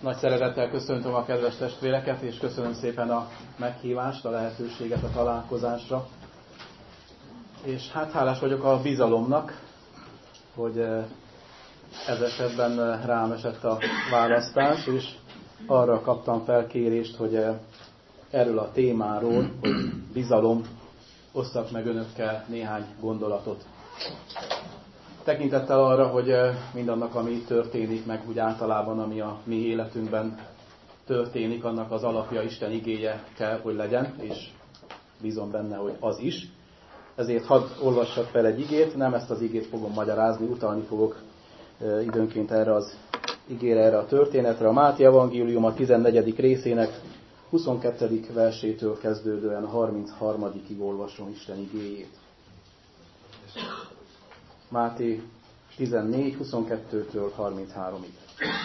Nagy szeretettel köszöntöm a kedves testvéreket, és köszönöm szépen a meghívást, a lehetőséget a találkozásra. És hát hálás vagyok a bizalomnak, hogy ez esetben rám esett a választás, és arra kaptam felkérést, hogy erről a témáról, hogy bizalom, osszak meg önökkel néhány gondolatot. Tekintettel arra, hogy mindannak, ami történik, meg úgy általában, ami a mi életünkben történik, annak az alapja Isten igéje kell, hogy legyen, és bízom benne, hogy az is. Ezért hadd olvassak fel egy igét, nem ezt az igét fogom magyarázni, utalni fogok időnként erre az igére, erre a történetre. A Máté evangélium a 14. részének 22. versétől kezdődően a 33. olvasom Isten igéjét. Máté 14, 22-től 33-ig.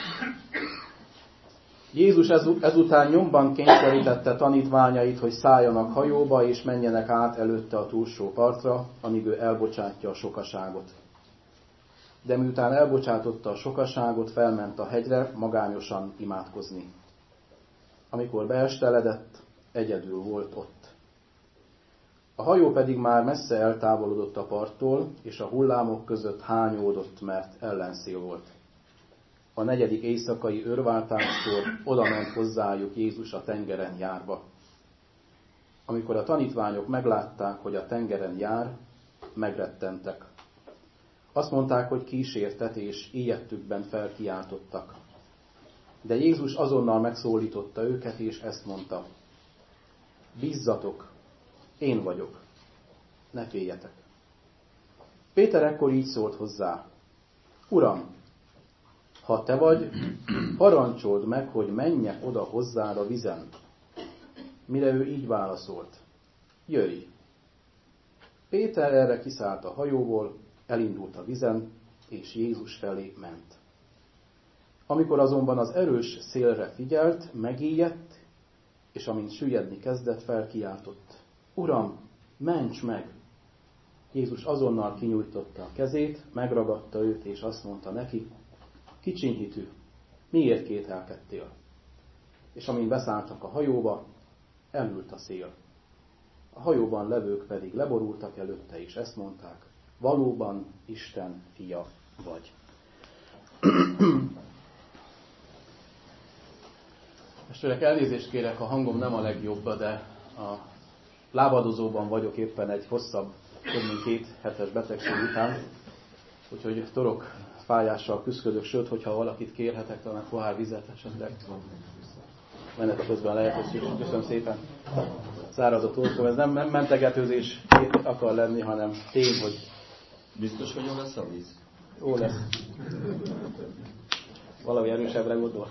Jézus ezután nyomban kényszerítette tanítványait, hogy szálljanak hajóba, és menjenek át előtte a túlsó partra, amíg ő elbocsátja a sokaságot. De miután elbocsátotta a sokaságot, felment a hegyre magányosan imádkozni. Amikor beesteledett, egyedül volt ott. A hajó pedig már messze eltávolodott a parttól, és a hullámok között hányódott, mert ellenszél volt. A 4. éjszakai őrváltáskor odament hozzájuk Jézus a tengeren járva. Amikor a tanítványok meglátták, hogy a tengeren jár, megrettentek. Azt mondták, hogy kísértet, és ijedtükben felkiáltottak. De Jézus azonnal megszólította őket, és ezt mondta: bízzatok, én vagyok, ne féljetek. Péter ekkor így szólt hozzá: Uram, ha te vagy, parancsold meg, hogy menjek oda hozzád a vizen. Mire ő így válaszolt: jöjj. Péter erre kiszállt a hajóból, elindult a vizen, és Jézus felé ment. Amikor azonban az erős szélre figyelt, megijedt, és amint süllyedni kezdett, felkiáltott: Uram, ments meg! Jézus azonnal kinyújtotta a kezét, megragadta őt, és azt mondta neki: kicsiny hitű, miért kételkedtél? És amint beszálltak a hajóba, elült a szél. A hajóban levők pedig leborultak előtte, és ezt mondták: valóban Isten fia vagy. Testvérek, elnézést kérek, a hangom nem a legjobb, de a lábadozóban vagyok éppen egy hosszabb, több mint 2 hetes betegség után, úgyhogy torok fájással küszködök, sőt, hogyha valakit kérhetek, talán pohár vizet esetleg. Menet közben lehetőség. Köszönöm szépen. Száraz a torkom, ez nem mentegetőzés akar lenni, hanem tény, hogy... Biztos, hogy jó lesz a víz? Jó lesz. Valami erősebbre gondol.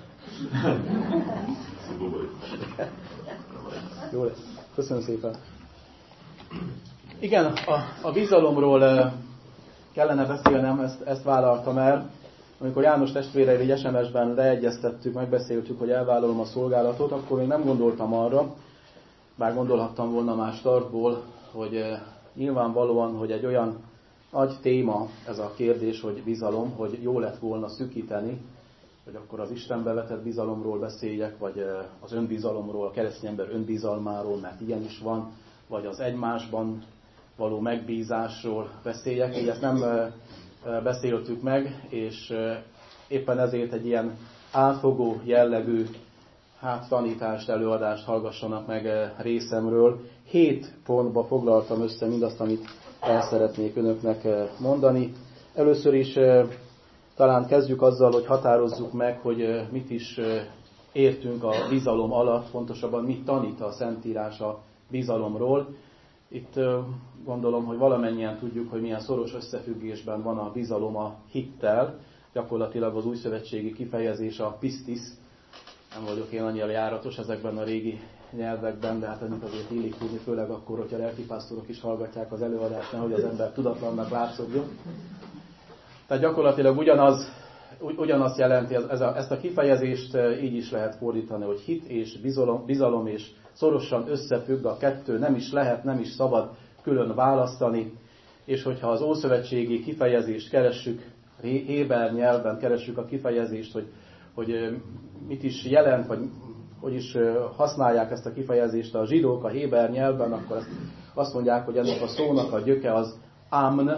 Jó lesz. Köszönöm szépen. Igen, a bizalomról kellene beszélnem, ezt vállaltam el. Amikor János testvérrel egy SMS-ben leegyeztettük, megbeszéltük, hogy elvállalom a szolgálatot, akkor még nem gondoltam arra, bár gondolhattam volna más startból, hogy nyilvánvalóan, hogy egy olyan nagy téma ez a kérdés, hogy bizalom, hogy jó lett volna szűkíteni, hogy akkor az Istenbe vetett bizalomról beszéljek, vagy az önbizalomról, a keresztény ember önbizalmáról, mert ilyen is van, vagy az egymásban való megbízásról beszéljek. Így ezt nem beszéltük meg, és éppen ezért egy ilyen átfogó jellegű tanítást, előadást hallgassanak meg részemről. 7 pontba foglaltam össze mindazt, amit el szeretnék önöknek mondani. Először is talán kezdjük azzal, hogy határozzuk meg, hogy mit is értünk a bizalom alatt, pontosabban mit tanít a Szentírás a bizalomról. Itt gondolom, hogy valamennyien tudjuk, hogy milyen szoros összefüggésben van a bizalom a hittel. Gyakorlatilag az újszövetségi kifejezés a pistis. Nem vagyok én annyira járatos ezekben a régi nyelvekben, de hát ennek azért illik tudni, főleg akkor, hogyha lelkipásztorok is hallgatják az előadást, nehogy az ember tudatlannak látszódjon. Tehát gyakorlatilag ugyanazt jelenti, ezt a kifejezést így is lehet fordítani, hogy hit és bizalom és szorosan összefügg a kettő, nem is lehet, nem is szabad külön választani, és hogyha az ószövetségi kifejezést keressük, héber nyelven keressük a kifejezést, hogy mit is jelent, vagy hogy is használják ezt a kifejezést a zsidók a héber nyelvben, akkor azt mondják, hogy ennek a szónak a gyöke az amn,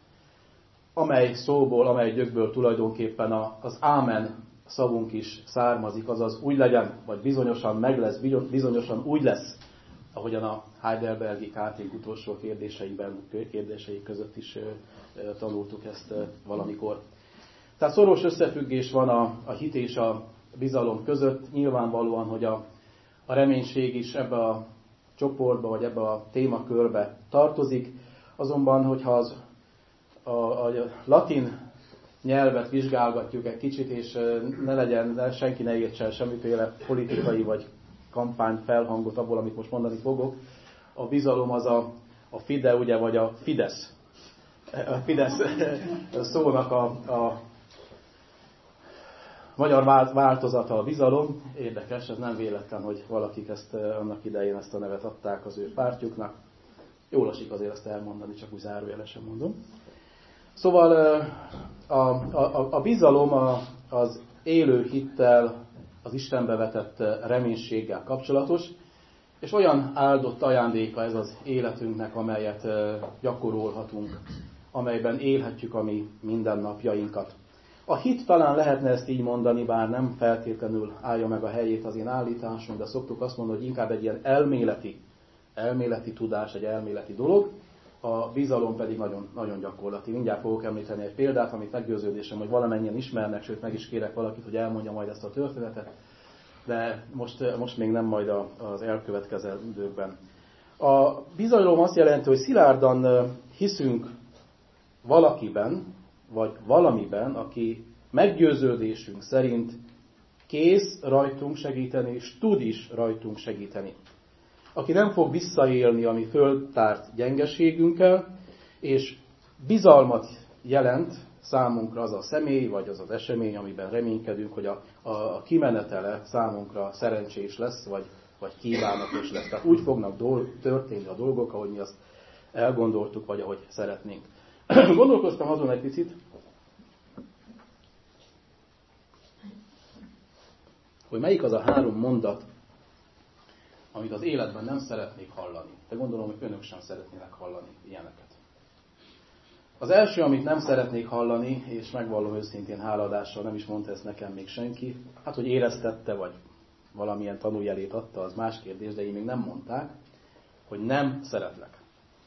amely gyökből tulajdonképpen az ámen szavunk is származik, azaz úgy legyen, vagy bizonyosan meg lesz, bizonyosan úgy lesz, ahogyan a Heidelbergi KT utolsó kérdései között is tanultuk ezt valamikor. Tehát szoros összefüggés van a hit és a bizalom között. Nyilvánvalóan, hogy a reménység is ebbe a csoportba, vagy ebbe a témakörbe tartozik. Azonban, hogyha a latin nyelvet vizsgálgatjuk egy kicsit, és senki ne értsen semmiféle politikai vagy kampány felhangot abból, amit most mondani fogok. A bizalom az a fide, ugye, vagy a Fidesz. A Fidesz szónak a magyar változata a bizalom. Érdekes, ez nem véletlen, hogy valakik annak idején ezt a nevet adták az ő pártjuknak. Jól esik azért ezt elmondani, csak úgy zárójelesen mondom. Szóval a bizalom az élő hittel, az Istenbe vetett reménységgel kapcsolatos, és olyan áldott ajándéka ez az életünknek, amelyet gyakorolhatunk, amelyben élhetjük a mi mindennapjainkat. A hit talán lehetne ezt így mondani, bár nem feltétlenül állja meg a helyét az én állításom, de szoktuk azt mondani, hogy inkább egy ilyen elméleti tudás, egy elméleti dolog, a bizalom pedig nagyon, nagyon gyakorlati. Mindjárt fogok említeni egy példát, amit meggyőződésem, hogy valamennyien ismernek, sőt meg is kérek valakit, hogy elmondja majd ezt a történetet, de most még nem, majd az elkövetkező időkben. A bizalom azt jelenti, hogy szilárdan hiszünk valakiben, vagy valamiben, aki meggyőződésünk szerint kész rajtunk segíteni, és tud is rajtunk segíteni. Aki nem fog visszaélni a mi föltárt gyengeségünkkel, és bizalmat jelent számunkra az a személy, vagy az az esemény, amiben reménykedünk, hogy a kimenetele számunkra szerencsés lesz, vagy kívánatos lesz. Tehát úgy fognak történni a dolgok, ahogy mi azt elgondoltuk, vagy ahogy szeretnénk. Gondolkoztam azon egy picit, hogy melyik az a 3 mondat, amit az életben nem szeretnék hallani. De gondolom, hogy önök sem szeretnének hallani ilyeneket. Az első, amit nem szeretnék hallani, és megvallom őszintén háladással, nem is mondta ezt nekem még senki, hát hogy éreztette, vagy valamilyen tanújelét adta, az más kérdés, de én még nem mondták, hogy nem szeretlek.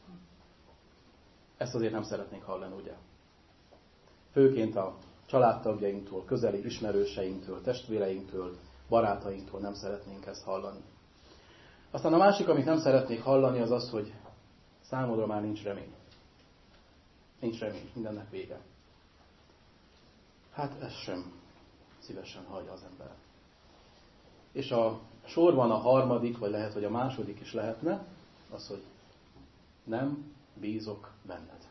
Ezt azért nem szeretnék hallani, ugye? Főként a családtagjainktól, közeli ismerőseinktől, testvéreinktől, barátainktól nem szeretnénk ezt hallani. Aztán a másik, amit nem szeretnék hallani, az az, hogy számodra már nincs remény. Nincs remény, mindennek vége. Hát ez sem szívesen hallja az ember. És a sorban a harmadik, vagy lehet, hogy a második is lehetne, az, hogy nem bízok benned.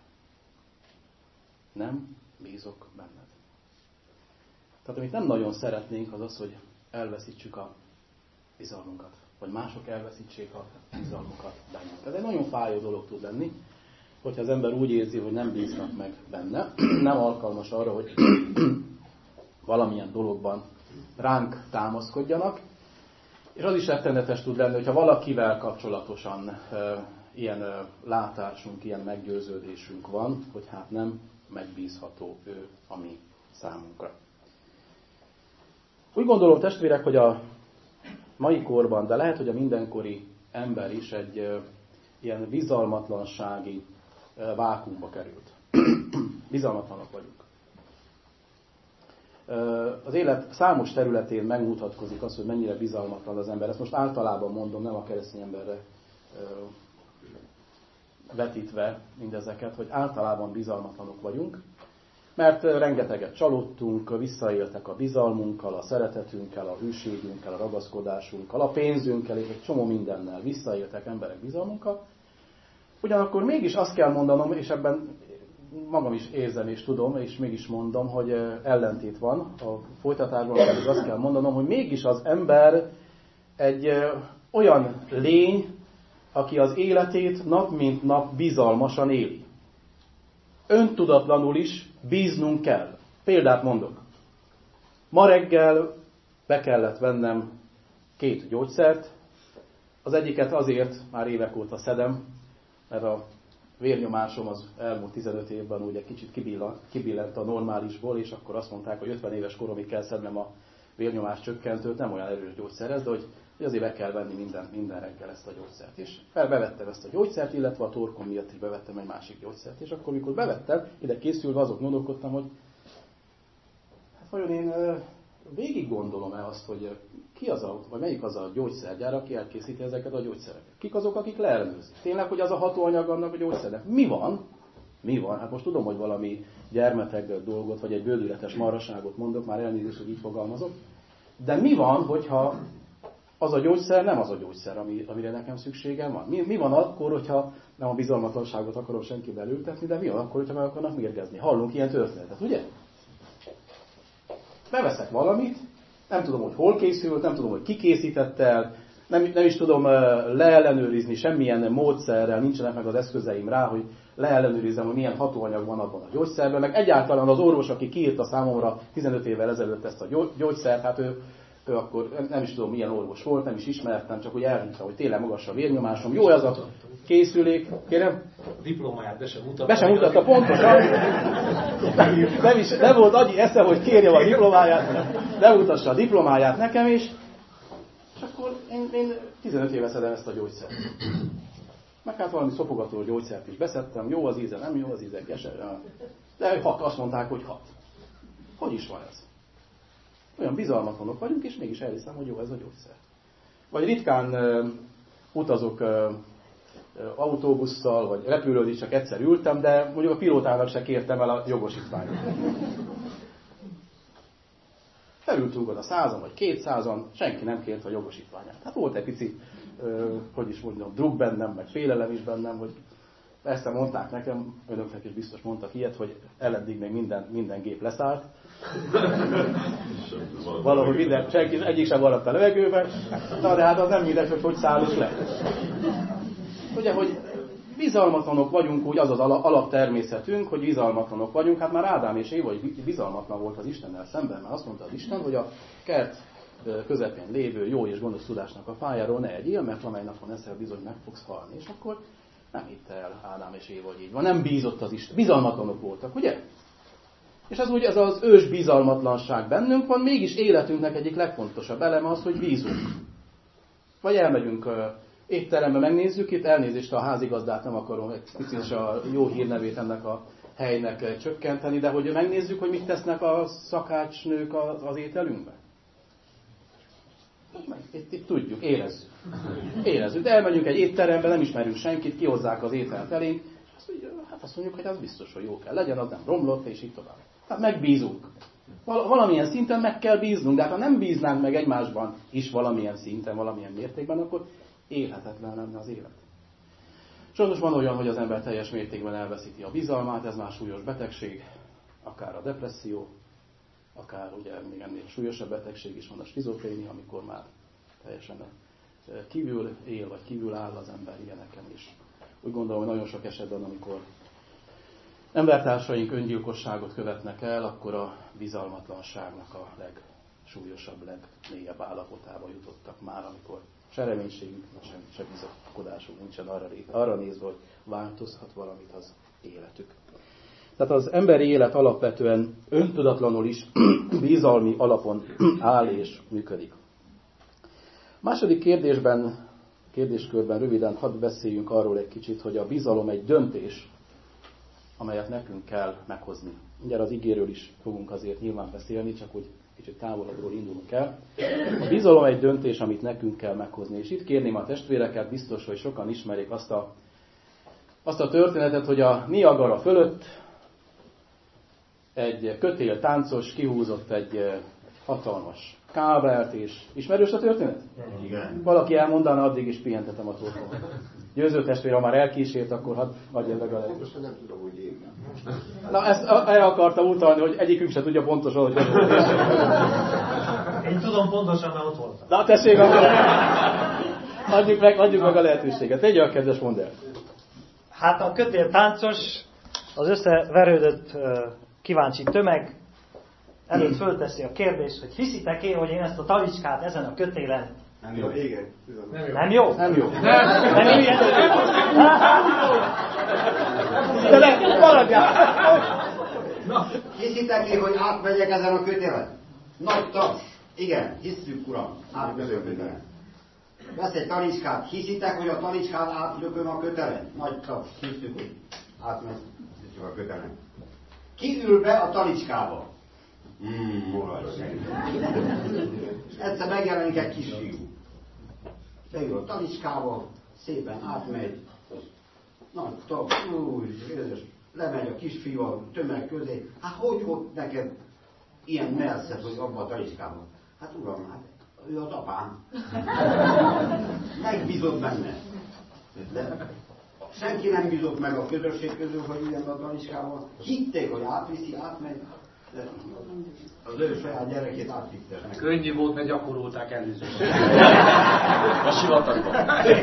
Nem bízok benned. Tehát amit nem nagyon szeretnénk, az az, hogy elveszítsük a bizalmunkat. Vagy mások elveszítsék a bizalmukat bennünk. Ez egy nagyon fájó dolog tud lenni, hogyha az ember úgy érzi, hogy nem bíznak meg benne, nem alkalmas arra, hogy valamilyen dologban ránk támaszkodjanak. És az is rettenetes tud lenni, hogyha valakivel kapcsolatosan ilyen látásunk, ilyen meggyőződésünk van, hogy hát nem megbízható ő a mi számunkra. Úgy gondolom, testvérek, hogy a mai korban, de lehet, hogy a mindenkori ember is egy ilyen bizalmatlansági vákuumba került. Bizalmatlanok vagyunk. Az élet számos területén megmutatkozik az, hogy mennyire bizalmatlan az ember. Ezt most általában mondom, nem a keresztény emberre vetítve mindezeket, hogy általában bizalmatlanok vagyunk, mert rengeteget csalódtunk, visszaéltek a bizalmunkkal, a szeretetünkkel, a hűségünkkel, a ragaszkodásunkkal, a pénzünkkel és egy csomó mindennel visszaéltek emberek bizalmunkkal. Ugyanakkor mégis azt kell mondanom, és ebben magam is érzem és tudom, és mégis mondom, hogy ellentét van. A folytatásban pedig azt kell mondanom, hogy mégis az ember egy olyan lény, aki az életét nap mint nap bizalmasan éli. Öntudatlanul is bíznunk kell. Példát mondok. Ma reggel be kellett vennem 2 gyógyszert. Az egyiket azért már évek óta szedem, mert a vérnyomásom az elmúlt 15 évben ugye kicsit kibillent a normálisból, és akkor azt mondták, hogy 50 éves koromig kell szednem a vérnyomás csökkentőt, nem olyan erős gyógyszer ez, de hogy azért be kell venni minden reggel ezt a gyógyszert. És bevettem ezt a gyógyszert, illetve a torkom miatt is bevettem egy másik gyógyszert. És akkor, mikor bevettem, ide készülve azok gondolkodtam, hogy hát vajon én végig gondolom-e azt, hogy ki az vagy melyik az a gyógyszergyár, aki elkészíti ezeket a gyógyszereket? Kik azok, akik leellenőrzik? Tényleg, hogy az a hatóanyag annak a gyógyszernek? Mi van? Mi van? Hát most tudom, hogy valami gyermeteg dolgot, vagy egy bődületes marhaságot mondok, már elnézést, hogy így fogalmazok. De mi van, hogyha az a gyógyszer nem az a gyógyszer, amire nekem szükségem van? Mi van akkor, hogyha nem a bizalmatlanságot akarom senkivel ültetni, de mi van akkor, hogyha meg akarnak mérgezni? Hallunk ilyen történetet, ugye? Beveszek valamit, nem tudom, hogy hol készült, nem tudom, hogy ki készítette el, nem is tudom leellenőrizni semmilyen módszerrel, nincsenek meg az eszközeim rá, hogy leellenőrizzem, hogy milyen hatóanyag van abban a gyógyszerben, meg egyáltalán az orvos, aki kiírta számomra 15 évvel ezelőtt ezt a gyógyszert, hát ő akkor nem is tudom, milyen orvos volt, nem is ismertem, csak hogy elhitte, hogy tényleg magas a vérnyomásom. Jó ez a készülék, kérem? A diplomáját be sem mutatta. Be sem mutatta, pontosan. Nem volt annyi esze, hogy kérjem a diplomáját, bemutassa a diplomáját nekem is, és akkor én 15 éve szedem ezt a gyógyszert. Meg hát valami szopogató gyógyszert is beszedtem, jó az íze, nem jó az íze, de 6, azt mondták, hogy 6. Hogy is van ez? Olyan bizalmatlanok vagyunk, és mégis elhiszem, hogy jó ez a gyógyszer. Vagy ritkán utazok autóbusszal, vagy repülőn is csak egyszer ültem, de mondjuk a pilótának se kértem el a jogosítványt. Felültünk oda 100-an vagy 200-an, senki nem kért a jogosítványát. Hát volt egy pici, hogy is mondjam, druk bennem, meg félelem is bennem, hogy persze mondták nekem, önöknek is biztos mondtak ilyet, hogy eleddig még minden gép leszállt. Valahogy senki, egyik sem maradt a levegőben. Na de hát az nem mindegy, hogy szállunk le. Ugye, hogy bizalmatlanok vagyunk, úgy az az alaptermészetünk, hogy bizalmatlanok vagyunk. Hát már Ádám és Éva bizalmatlan volt az Istennel szemben, mert azt mondta az Isten, hogy a kert közepén lévő jó és gonosz tudásnak a fájáról ne egyél, mert amely napon eszel, bizony meg fogsz halni. És akkor nem hitte el Ádám és Éva, hogy így van. Nem bízott az Isten. Bizalmatlanok voltak, ugye? És az úgy, ez az ős bizalmatlanság bennünk van, mégis életünknek egyik legfontosabb eleme az, hogy bízunk. Vagy elmegyünk étterembe, megnézzük, itt elnézést, a házigazdát nem akarom egy picit a jó hírnevét ennek a helynek csökkenteni, de hogy megnézzük, hogy mit tesznek a szakácsnők az ételünkben. Itt tudjuk, érezzük. De elmegyünk egy étterembe, nem ismerünk senkit, kihozzák az ételt elénk, azt mondjuk, hogy az biztos, hogy jó kell legyen, az nem romlott, és így tovább. Tehát megbízunk. Valamilyen szinten meg kell bíznunk, de hát ha nem bíznánk meg egymásban is valamilyen szinten, valamilyen mértékben, akkor élhetetlen lenne az élet. Sajnos van olyan, hogy az ember teljes mértékben elveszíti a bizalmát, ez már súlyos betegség, akár a depresszió, akár ugye még ennél súlyosabb betegség is van, a skizofrénia, amikor már teljesen kívül él, vagy kívül áll az ember ilyeneken is. Úgy gondolom, hogy nagyon sok esetben, amikor embertársaink öngyilkosságot követnek el, akkor a bizalmatlanságnak a legsúlyosabb, legmélyebb állapotába jutottak már, amikor se reménységük, se bizakodásuk nincsen arra nézve, hogy változhat valamit az életük. Tehát az emberi élet alapvetően öntudatlanul is bizalmi alapon áll és működik. A második kérdéskörben röviden hadd beszéljünk arról egy kicsit, hogy a bizalom egy döntés, amelyet nekünk kell meghozni. Mindjárt az igéről is fogunk azért nyilván beszélni, csak úgy kicsit távolabbról indulunk el. A bizalom egy döntés, amit nekünk kell meghozni. És itt kérném a testvéreket, biztos, hogy sokan ismerik azt a történetet, hogy a Niagara fölött egy kötéltáncos kihúzott egy hatalmas kábelt, és ismerős a történet? Igen. Valaki elmondaná, addig is pihentetem a torkomat. Győző testvér, ha már elkísért, akkor hagyja meg a lehetőséget. Most nem tudom, hogy én. Na, ezt el akartam utalni, hogy egyikünk se tudja pontosan, hogy Én tudom pontosan, mert ott voltam. Na, tessék, akkor adjuk meg a lehetőséget. Tegye a kedves, mondd el. Hát a kötéltáncos, az összeverődött kíváncsi tömeg előtt fölteszi a kérdést, hogy hiszitek én, hogy én ezt a talicskát ezen a kötélen... Nem jó, igen. Nem jó? Nem jó. Nem így? De le, maradjál! Hiszitek én, hogy átmegyek ezen a kötélen? Nagy taps. Igen, hisszük, uram. Átmegyek a kötélen. Vesz egy talicskát, hiszitek, hogy a talicskát átlököm a kötelen? Nagy taps. Hisszük, hogy átmegy a kötelen. Ki ül be a talicskába? És egyszer megjelenik egy kisfiú. Beül a talicskába, szépen átmegy, nagy tag, lemegy a kisfiú a tömeg közé. Hát hogy volt neked ilyen melszed, hogy abban a talicskába? Hát uram, hát ő az apám. Megbízott benne. De senki nem bízott meg a közösség közül, hogy ilyen a talicskába. Hitték, hogy átviszi, átmegy. De az ő saját gyerekét átvitte. Könnyű volt, mert gyakorolták előző. A sivatagban.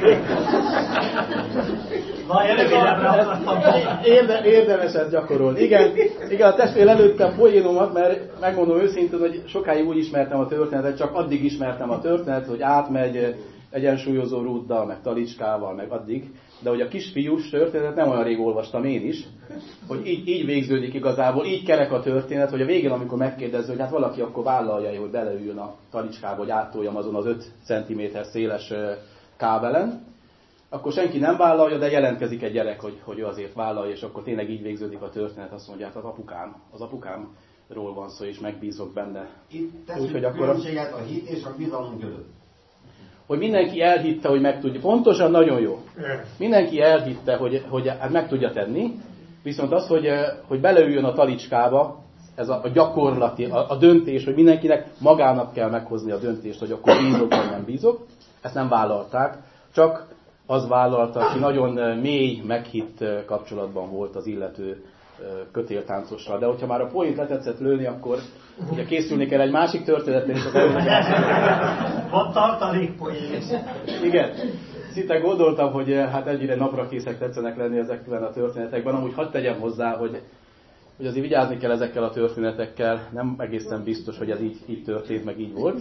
Érdemes ezt gyakorolni. Igen, a testvér előtte a poénomat, mert megmondom őszintén, hogy sokáig úgy ismertem a történetet, csak addig ismertem a történetet, hogy átmegy egyensúlyozó rúddal, meg talicskával, meg addig. De hogy a kisfiús történetet nem olyan rég olvastam én is, hogy így végződik igazából, így kerek a történet, hogy a végén, amikor megkérdező, hogy hát valaki akkor vállalja, hogy beleüljön a talicskába, hogy áttoljam azon az 5 cm széles kábelen, akkor senki nem vállalja, de jelentkezik egy gyerek, hogy ő azért vállalja, és akkor tényleg így végződik a történet, azt mondja, hát az apukámról van szó, és megbízok benne. Itt teszünk különbséget a hit és a bizalom között. Hogy mindenki elhitte, hogy meg tudja. Pontosan nagyon jó. Mindenki elhitte, hogy hát meg tudja tenni, viszont az, hogy beleüljön a talicskába, ez a gyakorlati, a döntés, hogy mindenkinek magának kell meghozni a döntést, hogy akkor bízok vagy nem bízok, ezt nem vállalták, csak az vállalta, aki nagyon mély, meghitt kapcsolatban volt az illető kötéltáncossal. De hogyha már a poént letetszett lőni, akkor ugye készülni kell egy másik történetre is. Van tartalékpoén. Igen. Szinte gondoltam, hogy hát egyre napra készek tetszenek lenni ezekben a történetekben. Amúgy hadd tegyem hozzá, hogy azért vigyázni kell ezekkel a történetekkel. Nem egészen biztos, hogy ez így történt, meg így volt.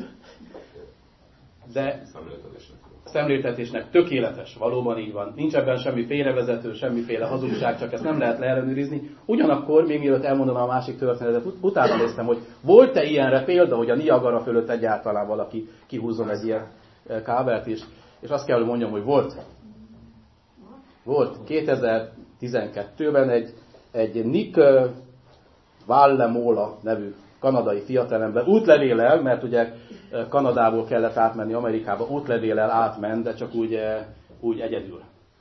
De szemléltetésnek tökéletes, valóban így van. Nincs ebben semmi félrevezető, semmiféle hazugság, csak ezt nem lehet leellenőrizni. Ugyanakkor, még mielőtt elmondanám a másik történetet, utána néztem, hogy volt-e ilyenre példa, hogy a Niagara fölött egyáltalán valaki kihúzzon egy ilyen kábelt is. És azt kell, hogy mondjam, hogy volt. Volt. 2012-ben egy Nick Vallemola nevű kanadai fiatalember útlevéllel, mert ugye Kanadából kellett átmenni Amerikába, útlevéllel átment, de csak úgy egyedül.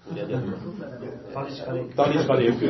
Talicska nélkül.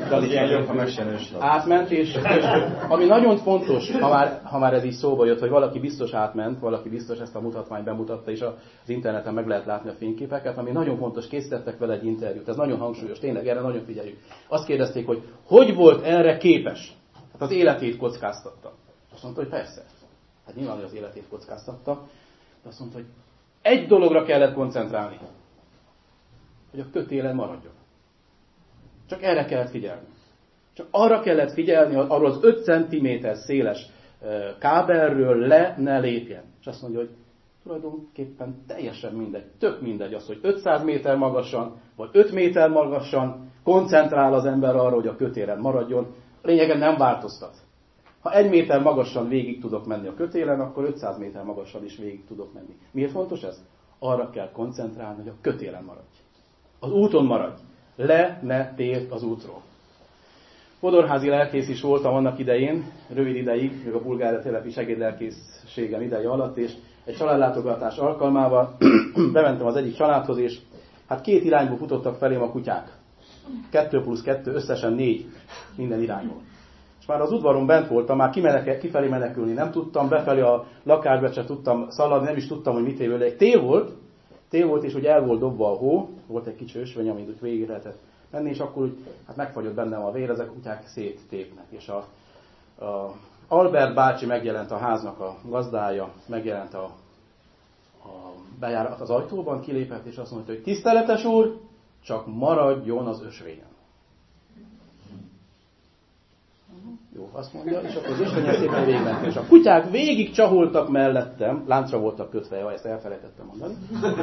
Átment, és ami nagyon fontos, ha már ez így szóba jött, hogy valaki biztos átment, valaki biztos ezt a mutatványt bemutatta, és az interneten meg lehet látni a fényképeket, ami nagyon fontos, készítettek vele egy interjút, ez nagyon hangsúlyos, tényleg erre nagyon figyeljük. Azt kérdezték, hogy volt erre képes? Hát az életét kockáztatta. Azt mondta, hogy persze. Hát nyilván, hogy az életét kockáztatta, de azt mondta, hogy egy dologra kellett koncentrálni. Hogy a kötélen maradjon. Csak erre kellett figyelni. Csak arra kellett figyelni, arról az 5 cm széles kábelről le ne lépjen. És azt mondja, hogy tulajdonképpen teljesen mindegy, tök mindegy az, hogy 500 méter magasan, vagy 5 méter magasan koncentrál az ember arra, hogy a kötélen maradjon. Lényegen nem változtat. Ha 1 méter magasan végig tudok menni a kötélen, akkor 500 méter magasan is végig tudok menni. Miért fontos ez? Arra kell koncentrálni, hogy a kötélen maradj. Az úton maradj. Le ne térj az útról. Fodorházi lelkész is voltam annak idején, rövid ideig, még a bulgár telepi segédlelkészségem ideje alatt, és egy családlátogatás alkalmával bementem az egyik családhoz, és hát 2 irányból futottak felém a kutyák. 2 + 2, összesen 4 minden irányból. És már az udvaron bent voltam, már kifelé menekülni nem tudtam, befelé a lakásba sem tudtam szaladni, nem is tudtam, hogy mit évőleg. Tél volt, és ugye el volt dobva a hó, volt egy kicsi ösvény, amit úgy végig lehetett menni, és akkor úgy, hát megfagyott bennem a vér, ezek a kutyák széttépnek. És a Albert bácsi megjelent a háznak a gazdája, megjelent a bejárat az ajtóban, kilépett, és azt mondta, hogy tiszteletes úr, csak maradjon az ösvényen. Jó, azt mondja, és akkor az ösvényen szépen végigment. És a kutyák végig csaholtak mellettem, láncra voltak kötve, ezt elfelejtettem mondani.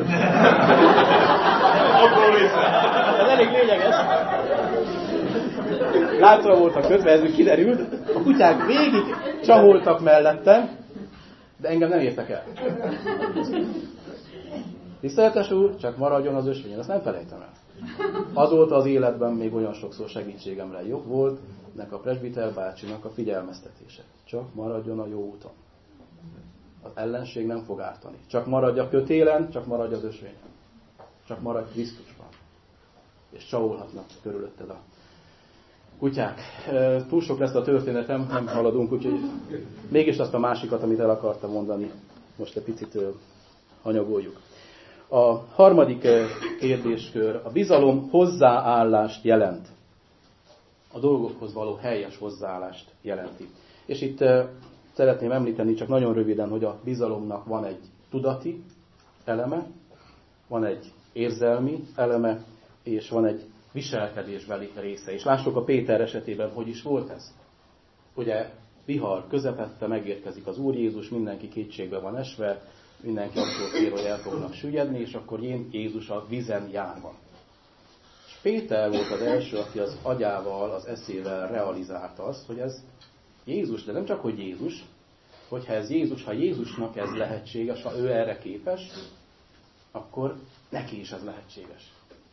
Ez elég lényeges. Láncra voltak kötve, ez kiderült. A kutyák végig csaholtak mellettem, de engem nem értek el. Tiszteletes úr, csak maradjon az ösvényen, ezt nem felejtem el. Azóta az életben még olyan sokszor segítségemre jobb volt, nek a presbiter bácsinak a figyelmeztetése. Csak maradjon a jó úton. Az ellenség nem fog ártani. Csak maradj a kötélen, csak maradj az ösvényen. Csak maradj Krisztusban. És csaholhatnak körülötted a kutyák. Túl sok lesz a történetem, nem haladunk, úgyhogy mégis azt a másikat, amit el akartam mondani, most egy picit hanyagoljuk. A harmadik kérdéskör, a bizalom hozzáállást jelent. A dolgokhoz való helyes hozzáállást jelenti. És itt szeretném említeni csak nagyon röviden, hogy a bizalomnak van egy tudati eleme, van egy érzelmi eleme, és van egy viselkedésbeli része. És lássuk a Péter esetében, hogy is volt ez. Ugye vihar közepette, megérkezik az Úr Jézus, mindenki kétségbe van esve, mindenki attól fél, hogy el fognak süllyedni, és akkor Jézus a vízen járva. És Péter volt az első, aki az agyával, az eszével realizálta azt, hogy ez Jézus, de nem csak, hogy Jézus, hogyha ez Jézus, ha Jézusnak ez lehetséges, ha ő erre képes, akkor neki is ez lehetséges.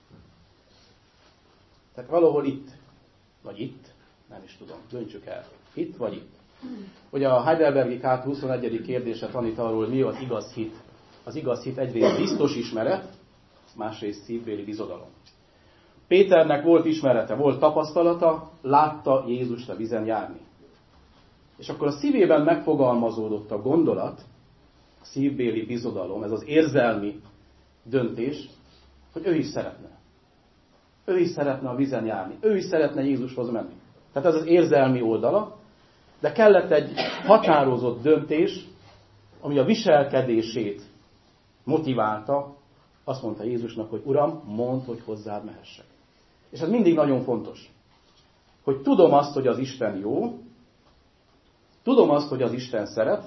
Tehát valahol itt, vagy itt, nem is tudom, döntsük el, itt vagy itt. Ugye a Heidelbergi K. 21. kérdése tanít arról, hogy mi az igaz hit. Az igaz hit egyrészt biztos ismeret, másrészt szívbéli bizodalom. Péternek volt ismerete, volt tapasztalata, látta Jézust a vízen járni. És akkor a szívében megfogalmazódott a gondolat, a szívbéli bizodalom, ez az érzelmi döntés, hogy ő is szeretne. Ő is szeretne a vízen járni. Ő is szeretne Jézushoz menni. Tehát ez az érzelmi oldala, de kellett egy határozott döntés, ami a viselkedését motiválta. Azt mondta Jézusnak, hogy Uram, mondd, hogy hozzád mehessek. És ez mindig nagyon fontos, hogy tudom azt, hogy az Isten jó, tudom azt, hogy az Isten szeret,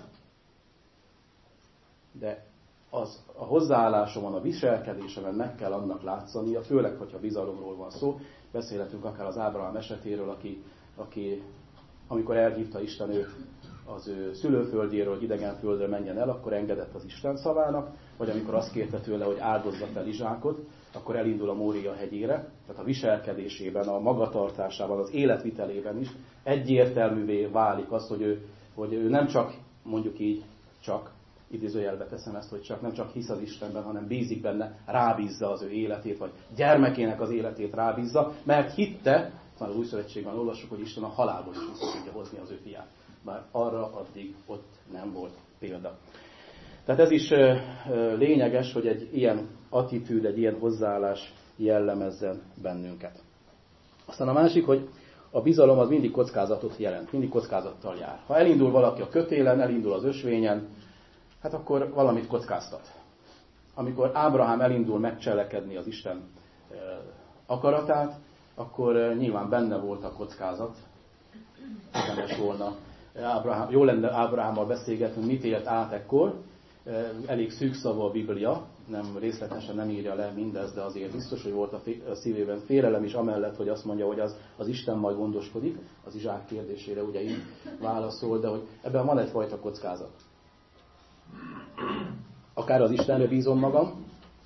de a hozzáállásomon, a viselkedésemen meg kell annak látszania, főleg, hogyha bizalomról van szó. Beszélhetünk akár az Ábrahám esetéről, aki amikor elhívta Isten őt az ő szülőföldjéről, hogy idegen földre menjen el, akkor engedett az Isten szavának, vagy amikor azt kérte tőle, hogy áldozza fel Izsákot, akkor elindul a Mória hegyére, tehát a viselkedésében, a magatartásában, az életvitelében is egyértelművé válik az, hogy ő nem csak, mondjuk így, csak, idézőjelbe teszem ezt, hogy csak nem csak hisz az Istenben, hanem bízik benne, rábízza az ő életét, vagy gyermekének az életét rábízza, mert hitte, már az Új Szövetségben olvassuk, hogy Isten a halálból is vissza tudja hozni az ő fiát. Bár arra addig ott nem volt példa. Tehát ez is lényeges, hogy egy ilyen attitűd, egy ilyen hozzáállás jellemezzen bennünket. Aztán a másik, hogy a bizalom az mindig kockázatot jelent, mindig kockázattal jár. Ha elindul valaki a kötélen, elindul az ösvényen, hát akkor valamit kockáztat. Amikor Ábrahám elindul megcselekedni az Isten akaratát, akkor nyilván benne volt a kockázat. Érdemes volna jó lenne Ábrahámmal beszélgetni, mit élt át ekkor. Elég szűkszavú a Biblia, nem részletesen nem írja le mindezt, de azért biztos, hogy volt a szívében félelem is amellett, hogy azt mondja, hogy az Isten majd gondoskodik. Az Izsák kérdésére ugye így válaszol, de hogy ebben van egyfajta kockázat. Akár az Istenre bízom magam,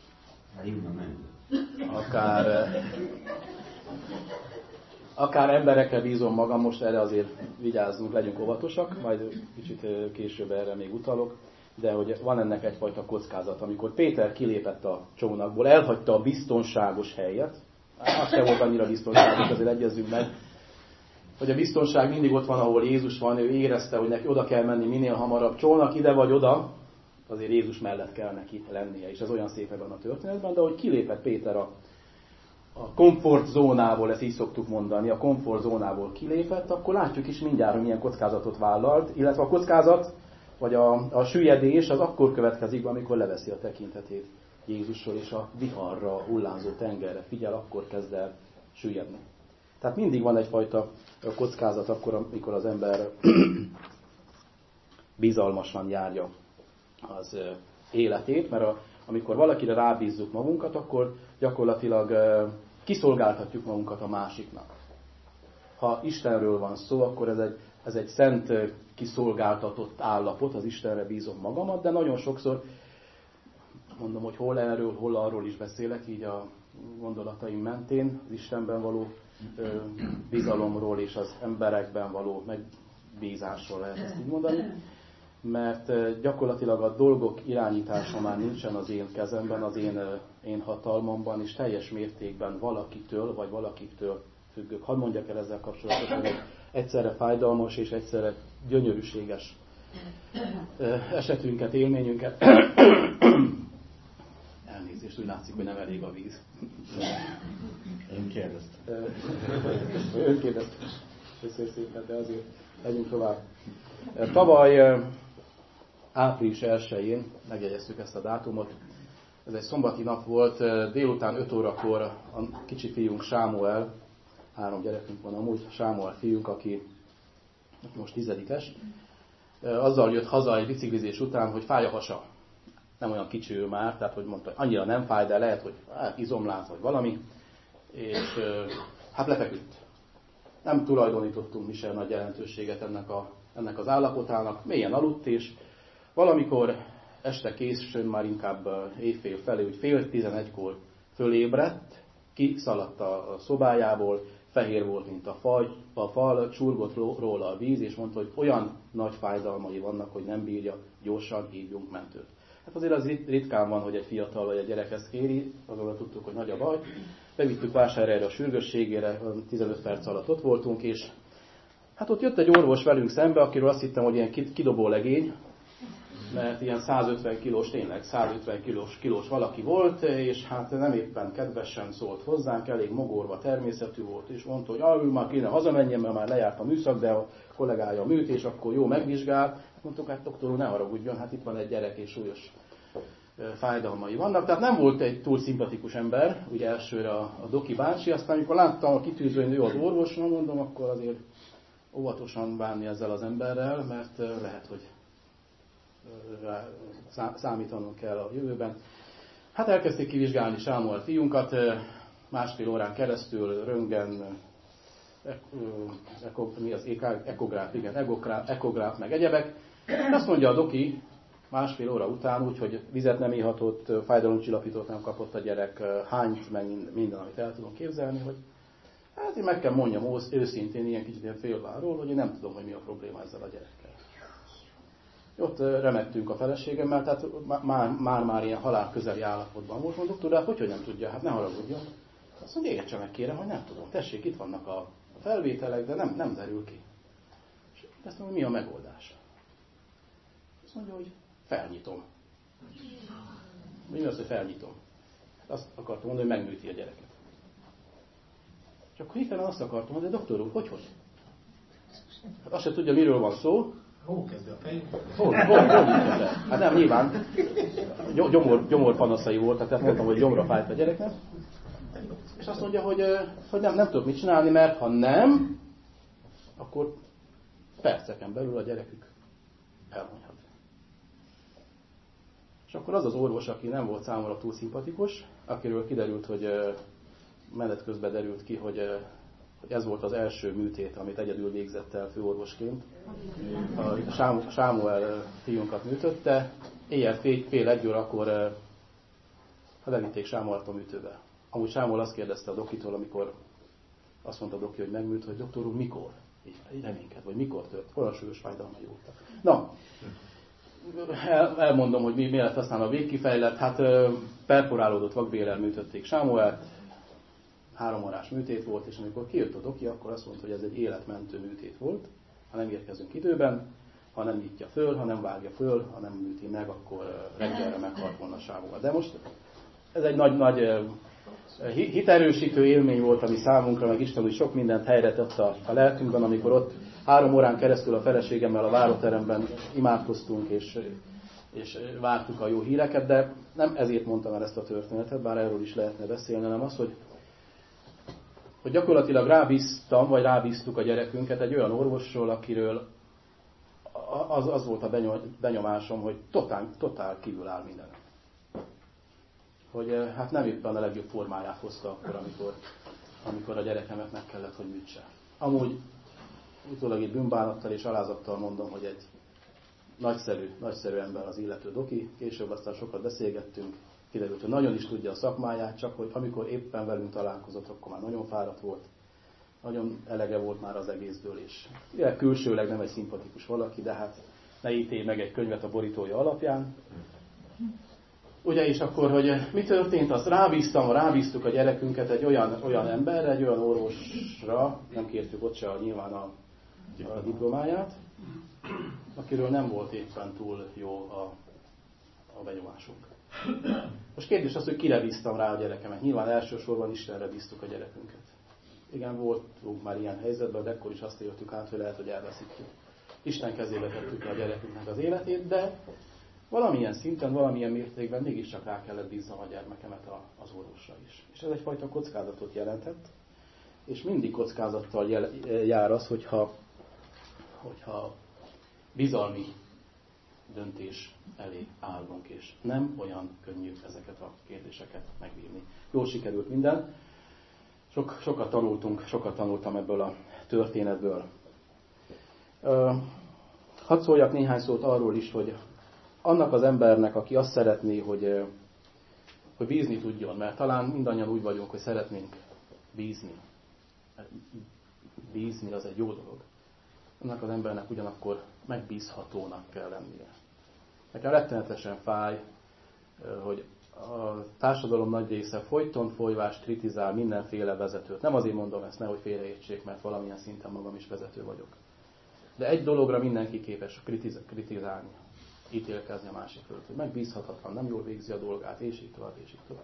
akár emberekre bízom magam, most erre azért vigyázzunk, legyünk óvatosak, majd kicsit később erre még utalok, de hogy van ennek egyfajta kockázat. Amikor Péter kilépett a csónakból, elhagyta a biztonságos helyet, az sem volt annyira biztonságos, azért egyezzünk meg, hogy a biztonság mindig ott van, ahol Jézus van, ő érezte, hogy neki oda kell menni minél hamarabb, csónak ide vagy oda, azért Jézus mellett kell neki lennie, és ez olyan szép ebben a történetben, de hogy kilépett Péter a komfortzónából, ezt így szoktuk mondani, a komfortzónából kilépett, akkor látjuk is mindjárt, hogy milyen kockázatot vállalt, illetve a kockázat, vagy a süllyedés az akkor következik, amikor leveszi a tekintetét Jézusról, és a viharra, a hullámzó tengerre figyel, akkor kezd el süllyedni. Tehát mindig van egyfajta kockázat akkor, amikor az ember bizalmasan járja az életét, mert amikor valakire rábízzuk magunkat, akkor gyakorlatilag kiszolgáltatjuk magunkat a másiknak. Ha Istenről van szó, akkor ez egy szent kiszolgáltatott állapot, az Istenre bízom magamat, de nagyon sokszor mondom, hogy hol erről, hol arról is beszélek, így a gondolataim mentén, az Istenben való bizalomról és az emberekben való megbízásról lehet ezt így mondani, mert gyakorlatilag a dolgok irányítása már nincsen az én kezemben, az én hatalmamban, és teljes mértékben valakitől, vagy valakiktől függök. Hadd mondjak el ezzel kapcsolatban egy egyszerre fájdalmas és egyszerre gyönyörűséges esetünket, élményünket. Elnézést, úgy látszik, hogy nem elég a víz. Én kérdeztem. Ön kérdeztem. Köszönjük szépen, de azért legyünk tovább. Tavaly április 1-én megjegyeztük ezt a dátumot. Ez egy szombati nap volt, délután 5 órakor a kicsi fiunk Sámuel, 3 gyerekünk van amúgy, Sámuel fiunk, aki most 10-es, azzal jött haza egy biciklizés után, hogy fáj a hasa. Nem olyan kicsi ő már, tehát hogy mondta, hogy annyira nem fáj, de lehet, hogy izomlánc vagy valami, és hát lefeküdt. Nem tulajdonítottunk mi sem nagy jelentőséget ennek az állapotának, mélyen aludt, és valamikor este későn, már inkább éjfél felé, úgy 10:30-kor fölébredt, kiszaladt a szobájából, fehér volt, mint a fal, csurgott róla a víz, és mondta, hogy olyan nagy fájdalmai vannak, hogy nem bírja, gyorsan hívjunk mentőt. Hát azért az ritkán van, hogy egy fiatal vagy egy gyerek ezt kéri, azonban tudtuk, hogy nagy a baj. Bevittük Vásárhelyre a sürgősségére, 15 perc alatt ott voltunk, és hát ott jött egy orvos velünk szembe, akiről azt hittem, hogy ilyen kidobó legény, mert ilyen 150 kilós, tényleg 150 kilós valaki volt, és hát nem éppen kedvesen szólt hozzánk, elég mogorva természetű volt, és mondta, hogy ő már kéne hazamenjen, mert már lejárt a műszak, de a kollégája műt, és akkor jó megvizsgál. Mondtuk, hát doktor úr, ne haragudjon, hát itt van egy gyerek, és súlyos fájdalmai vannak. Tehát nem volt egy túl szimpatikus ember, ugye elsőre a Doki bácsi, aztán amikor láttam a kitűző, hogy ő az orvos, mondom, akkor azért óvatosan bánni ezzel az emberrel, mert lehet, hogy számítanunk kell a jövőben. Hát elkezdték kivizsgálni Sámuel fiunkat, 1,5 órán keresztül, röntgen, ekográf, meg egyebek. Azt mondja a doki, 1,5 óra után úgy, hogy vizet nem ihatott, fájdalomcsillapítót nem kapott a gyerek, hányt, meg minden, amit el tudom képzelni, hogy hát én meg kell mondjam őszintén, ilyen kicsit ilyen félváról, hogy én nem tudom, hogy mi a probléma ezzel a gyerekkel. Ott remettünk a feleségemmel, tehát már ilyen halálközeli állapotban volt. Mondok, tudod, hogy nem tudja, hát ne haragudjon. Azt mondja, értse meg kérem, hogy nem tudom. Tessék, itt vannak a felvételek, de nem derül ki. És azt mondja, mi a megoldás? Azt mondja, hogy felnyitom. Mi az, hogy felnyitom? Azt akartam mondani, hogy megműti a gyereket. És akkor hirtelen azt akartam mondani, de doktor úr, hogy? Hát azt se tudja, miről van szó. Hol kezd a fejünk? Hol? Hát nem, nyilván gyomorpanaszai voltak, tehát mondtam, hogy gyomra fájt a gyereknek. És azt mondja, hogy nem tudok mit csinálni, mert ha nem, akkor perceken belül a gyerekük elhunyhat. És akkor az orvos, aki nem volt számomra túl szimpatikus, akiről kiderült, hogy menet közben derült ki, hogy ez volt az első műtét, amit egyedül végzett el főorvosként. A Sámuel fiunkat műtötte, éjjel fél 1 órakor levitték Sámuelt a műtőbe. Amúgy Sámuel azt kérdezte a dokitól, amikor azt mondta a doki, hogy megműt, hogy doktor úr, mikor? Így reményked, vagy mikor tört? Olyan súlyos fájdalmai voltak. Na, elmondom, hogy mi lett aztán a végkifejlet. Hát perforálódott vakbélrel műtötték Sámuelt, 3 órás műtét volt, és amikor kijött a doki, akkor azt mondta, hogy ez egy életmentő műtét volt, ha nem érkezünk időben, ha nem nyitja föl, ha nem vágja föl, ha nem műti meg, akkor reggelre meghalt volna Sámuel. De most ez egy nagy hiterősítő élmény volt, ami számunkra, meg Isten úgy sok mindent helyre tett a lelkünkben, amikor ott 3 órán keresztül a feleségemmel a váróteremben imádkoztunk, és vártuk a jó híreket, de nem ezért mondtam el ezt a történetet, bár erről is lehetne beszélni, hanem az, hogy hogy gyakorlatilag rábíztuk a gyerekünket egy olyan orvosról, akiről az volt a benyomásom, hogy totál kívül áll minden. Hogy hát nem éppen a legjobb formáját hozta akkor, amikor a gyerekemet meg kellett, hogy műtse. Amúgy utólag egy bűnbánattal és alázattal mondom, hogy egy nagyszerű ember az illető doki. Később aztán sokat beszélgettünk, kiderült, hogy nagyon is tudja a szakmáját, csak hogy amikor éppen velünk találkozott, akkor már nagyon fáradt volt. Nagyon elege volt már az egészből, és külsőleg nem egy szimpatikus valaki, de hát ne ítélj meg egy könyvet a borítója alapján. Ugye, és akkor, hogy mi történt, azt rábíztuk a gyerekünket egy olyan emberre, egy olyan orvosra, nem kértük ott se nyilván a diplomáját, akiről nem volt éppen túl jó a benyomásunk. Most kérdés az, hogy kire bíztam rá a gyerekemet. Nyilván elsősorban Istenre bíztuk a gyerekünket. Igen, voltunk már ilyen helyzetben, de akkor is azt éltük át, hogy lehet, hogy elveszítjük. Isten kezébe tettük a gyerekünknek az életét, de valamilyen szinten, valamilyen mértékben mégiscsak rá kellett bíznom a gyermekemet az orvosra is. És ez egyfajta kockázatot jelentett, és mindig kockázattal jár az, hogyha bizalmi döntés elé állunk, és nem olyan könnyű ezeket a kérdéseket megbírni. Jól sikerült minden. Sokat tanultam ebből a történetből. Hadd szóljak néhány szót arról is, hogy annak az embernek, aki azt szeretné, hogy bízni tudjon, mert talán mindannyian úgy vagyunk, hogy szeretnénk bízni. Bízni az egy jó dolog. Annak az embernek ugyanakkor megbízhatónak kell lennie. Nekem rettenetesen fáj, hogy a társadalom nagy része folyvást kritizál mindenféle vezetőt. Nem azért mondom ezt, nehogy félreértsék, mert valamilyen szinten magam is vezető vagyok. De egy dologra mindenki képes kritizálni, ítélkezni a másik fölött, hogy megbízhatatlan, nem jól végzi a dolgát, és így tovább, és így tovább.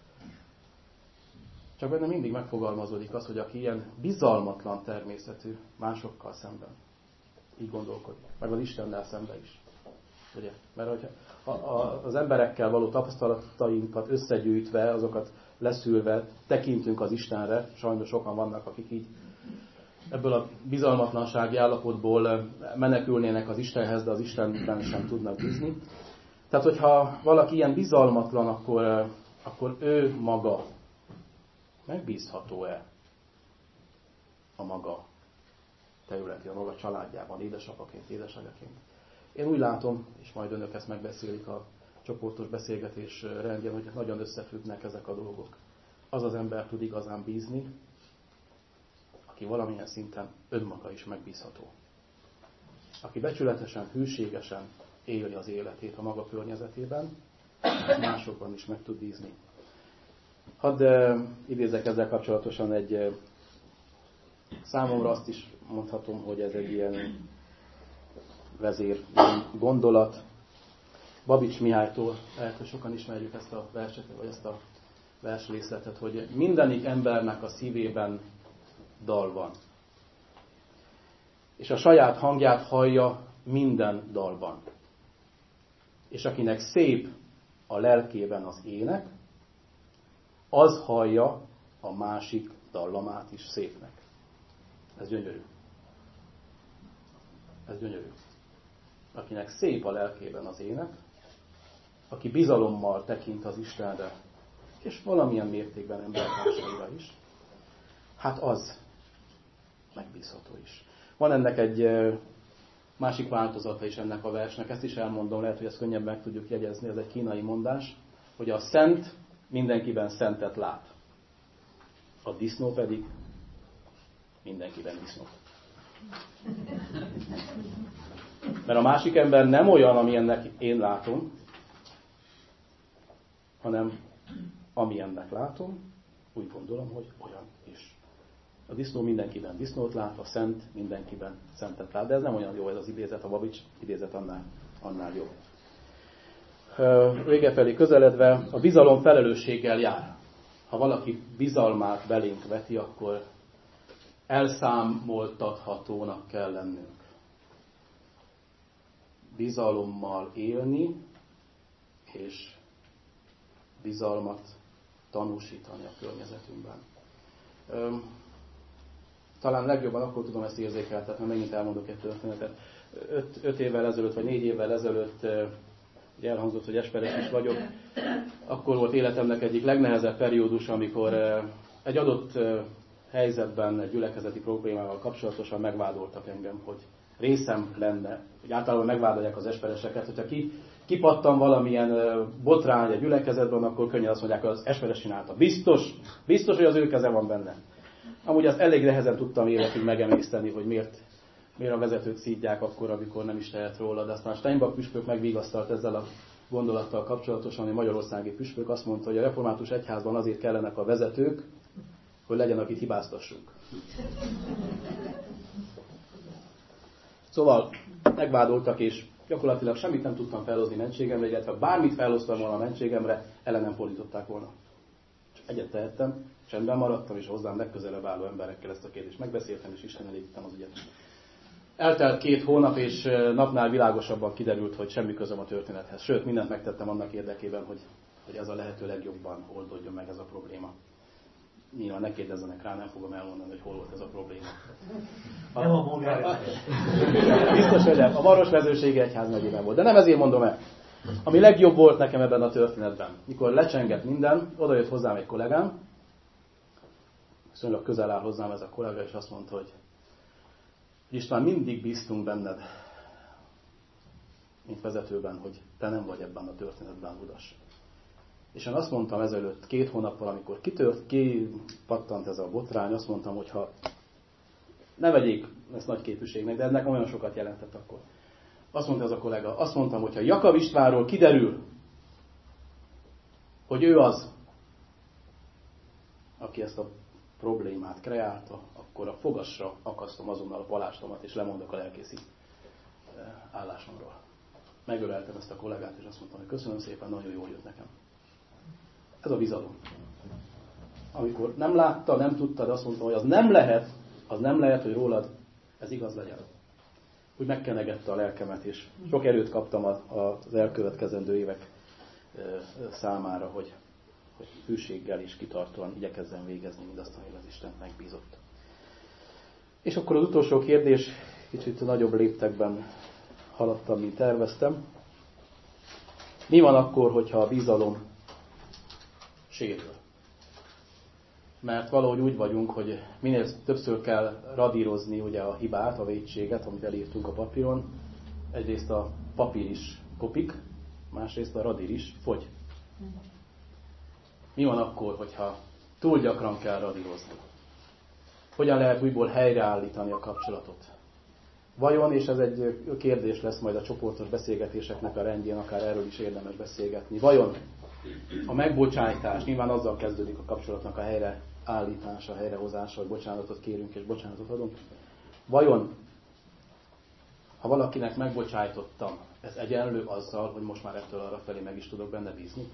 Csak benne mindig megfogalmazódik az, hogy aki ilyen bizalmatlan természetű másokkal szemben, így gondolkodik, meg az Istennel szemben is. Ugye? Mert hogyha az emberekkel való tapasztalatainkat összegyűjtve, azokat leszűrve tekintünk az Istenre, sajnos sokan vannak, akik így ebből a bizalmatlansági állapotból menekülnének az Istenhez, de az Istenben sem tudnak bízni. Tehát, hogyha valaki ilyen bizalmatlan, akkor ő maga megbízható-e a maga területén, a maga családjában, édesapaként, édesanyjaként. Én úgy látom, és majd önök ezt megbeszélik a csoportos beszélgetés rendjén, hogy nagyon összefüggnek ezek a dolgok. Az az ember tud igazán bízni, aki valamilyen szinten önmaga is megbízható. Aki becsületesen, hűségesen éli az életét a maga környezetében, másokban is meg tud bízni. Hadd idézek ezzel kapcsolatosan egy számomra azt is mondhatom, hogy ez egy ilyen vezér gondolat. Babics Mihálytól, lehet, hogy sokan ismerjük ezt a verset, vagy ezt a versrészletet, hogy mindenik embernek a szívében dal van. És a saját hangját hallja minden dalban. És akinek szép a lelkében az ének, az hallja a másik dallamát is szépnek. Ez gyönyörű. Ez gyönyörű. Akinek szép a lelkében az ének, aki bizalommal tekint az Istenre, és valamilyen mértékben embertársaira is, hát az megbízható is. Van ennek egy másik változata is ennek a versnek, ezt is elmondom, lehet, hogy ezt könnyebb meg tudjuk jegyezni, ez egy kínai mondás, hogy a szent mindenkiben szentet lát. A disznó pedig mindenkiben disznó. Mert a másik ember nem olyan, amilyennek én látom, hanem amilyennek látom, úgy gondolom, hogy olyan is. A disznó mindenkiben disznót lát, a szent mindenkiben szentet lát, de ez nem olyan jó ez az idézet, a Babics idézet annál jobb. Vége felé közeledve, a bizalom felelősséggel jár. Ha valaki bizalmát belénk veti, akkor elszámoltathatónak kell lennünk. Bizalommal élni, és bizalmat tanúsítani a környezetünkben. talán legjobban akkor tudom ezt érzékeltetni, megint elmondok egy történetet. 5 évvel ezelőtt, vagy 4 évvel ezelőtt, ugye elhangzott, hogy esperes is vagyok, akkor volt életemnek egyik legnehezebb periódus, amikor egy adott helyzetben, egy gyülekezeti problémával kapcsolatosan megvádoltak engem, hogy részem lenne, hogy általában megvádolják az espereseket, hogyha kipattan valamilyen botrány egy gyülekezetben, akkor könnyen azt mondják, hogy az esperes csinálta. Biztos, hogy az ő keze van benne. Amúgy azt elég nehezen tudtam életig megemészteni, hogy miért a vezetőt szídják akkor, amikor nem is tehet róla. De aztán Steinbach püspök megvigasztalt ezzel a gondolattal kapcsolatosan, hogy magyarországi püspök azt mondta, hogy a református egyházban azért kellenek a vezetők, hogy legyen, akit hibáztassunk. Szóval megvádoltak, és gyakorlatilag semmit nem tudtam felhozni mentségemre, illetve bármit felhoztam volna a mentségemre, ellenem fordították volna. Csak egyet tehettem, csendben maradtam, és hozzám legközelebb álló emberekkel ezt a kérdést megbeszéltem, és Isten elé vittem az ügyet. Eltelt 2 hónap, és napnál világosabban kiderült, hogy semmi közöm a történethez. Sőt, mindent megtettem annak érdekében, hogy ez a lehető legjobban oldódjon meg ez a probléma. Nyilván ne kérdezzenek rá, nem fogom elmondani, hogy hol volt ez a probléma. Nem a Bulgária. Biztos, hogy nem. A Maros Mezőségi Egyházmegyében volt. De nem ezért mondom el. Ami legjobb volt nekem ebben a történetben, mikor lecsengett minden, oda jött hozzám egy kollégám, viszonylag közel áll hozzám ez a kollega, és azt mondta, hogy István, mindig bíztunk benned, mint vezetőben, hogy te nem vagy ebben a történetben udas. És én azt mondtam ezelőtt 2 hónappal, amikor kipattant ez a botrány, azt mondtam, hogy ha ne vegyék ezt nagy képűségnek, de ennek olyan sokat jelentett akkor. Azt mondta ez a kollega, azt mondtam, hogy ha Jakab Istvánról kiderül, hogy ő az, aki ezt a problémát kreálta, akkor a fogasra akasztom azonnal a palástomat, és lemondok a lelkészi állásomról. Megöleltem ezt a kollégát, és azt mondtam, hogy köszönöm szépen, nagyon jól jött nekem. Ez a bizalom. Amikor nem látta, nem tudta, de azt mondtam, hogy az nem lehet, hogy rólad ez igaz legyen. Úgy megkenegette a lelkemet, és sok erőt kaptam az elkövetkezendő évek számára, hogy hűséggel és kitartóan igyekezzen végezni mindazt, amivel az Isten megbízott. És akkor az utolsó kérdés, kicsit nagyobb léptekben haladtam, mint terveztem. Mi van akkor, hogyha a bizalom sérül? Mert valahogy úgy vagyunk, hogy minél többször kell radírozni ugye a hibát, a vétséget, amit elírtunk a papíron. Egyrészt a papír is kopik, másrészt a radír is fogy. Mi van akkor, hogyha túl gyakran kell radírozni? Hogyan lehet újból helyreállítani a kapcsolatot? Vajon, és ez egy kérdés lesz majd a csoportos beszélgetéseknek a rendjén, akár erről is érdemes beszélgetni, vajon a megbocsájtás, nyilván azzal kezdődik a kapcsolatnak a helyreállítása, helyrehozása, hogy bocsánatot kérünk és bocsánatot adunk. Vajon, ha valakinek megbocsájtottam, ez egyenlő azzal, hogy most már ettől arra felé meg is tudok benne bízni?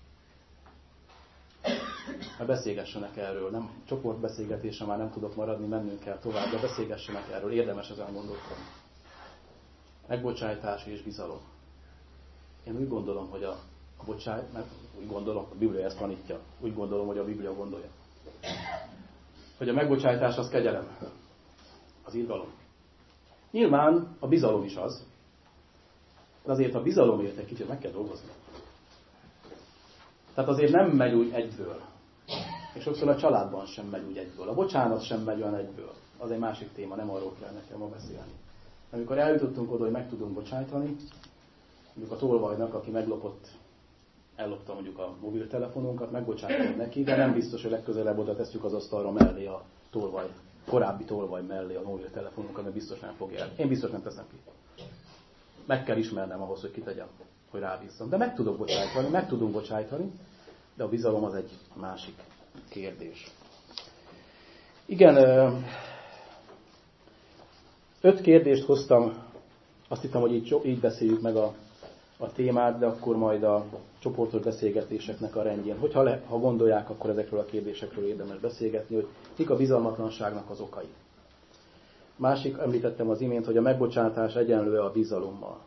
Mert beszélgessenek erről, nem csoportbeszélgetésre már nem tudok maradni, mennünk kell tovább, de beszélgessenek erről, érdemes ezen gondolkodni. Megbocsájtás és bizalom. Én úgy gondolom, hogy a Biblia ezt tanítja, úgy gondolom, hogy a Biblia gondolja. Hogy a megbocsájtás az kegyelem, az irgalom. Nyilván a bizalom is az, de azért a bizalomért egy kicsit meg kell dolgozni. Tehát azért nem megy úgy egyből. És sokszor a családban sem megy úgy egyből. A bocsánat sem megy olyan egyből. Az egy másik téma, nem arról kell nekem ma beszélni. Amikor eljutottunk oda, hogy meg tudunk bocsájtani, mondjuk a tolvajnak, aki ellopta mondjuk a mobiltelefonunkat, megbocsájtani neki, de nem biztos, hogy legközelebb oda tesszük az asztalra mellé a korábbi tolvaj mellé a mobiltelefonunkat, mert biztos nem fogja el. Én biztos nem teszem ki. Meg kell ismernem ahhoz, hogy kitegyem, hogy rábízzam. De meg tudunk bocsájtani, de a bizalom az egy másik kérdés. Igen, 5 kérdést hoztam, azt hittem, hogy így beszéljük meg a témát, de akkor majd a csoportos beszélgetéseknek a rendjén. Ha gondolják, akkor ezekről a kérdésekről érdemes beszélgetni, hogy mik a bizalmatlanságnak az okai. Másik, említettem az imént, hogy a megbocsátás egyenlő a bizalommal.